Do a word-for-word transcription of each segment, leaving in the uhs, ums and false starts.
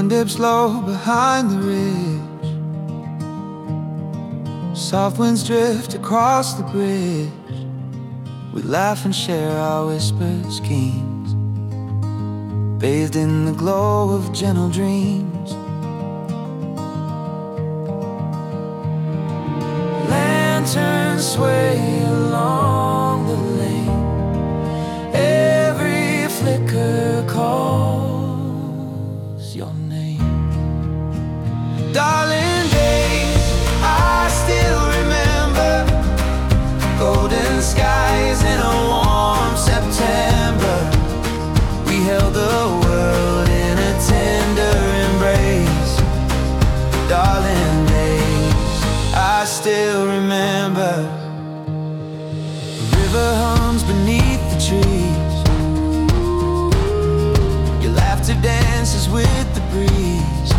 sun dips low behind the ridge. Soft winds drift across the bridge. We laugh and share our whispered schemes, bathed in the glow of gentle dreams. Lanterns sway along the lane. Every flicker calls your name. Darling days, I still remember. Golden skies in a warm September. We held the world in a tender embrace. Darling days, I still remember. The river hums beneath the trees. Your laughter dances with the breeze.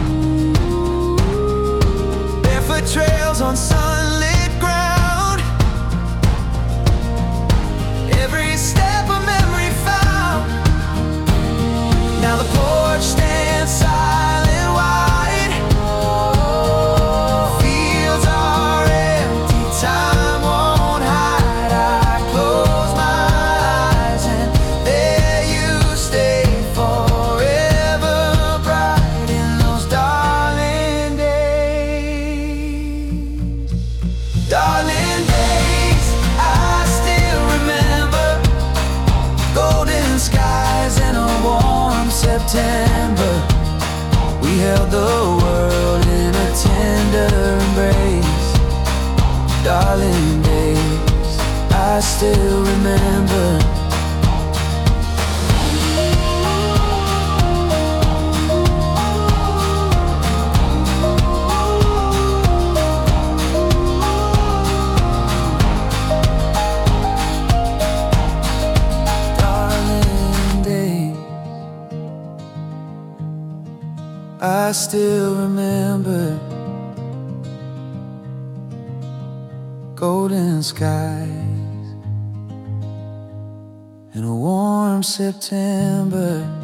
Barefoot trails on sunlit ground. Every step a memory found. Now the porch stands silent wide. Fields are empty, time won't hide. I close my eyes and there you stay, forever bright in those darling days. Darling days, I still remember. Golden skies in a warm September. We held the world in a tender embrace. Darling days, I still remember. Darling days, I still remember. Golden skies in a warm September.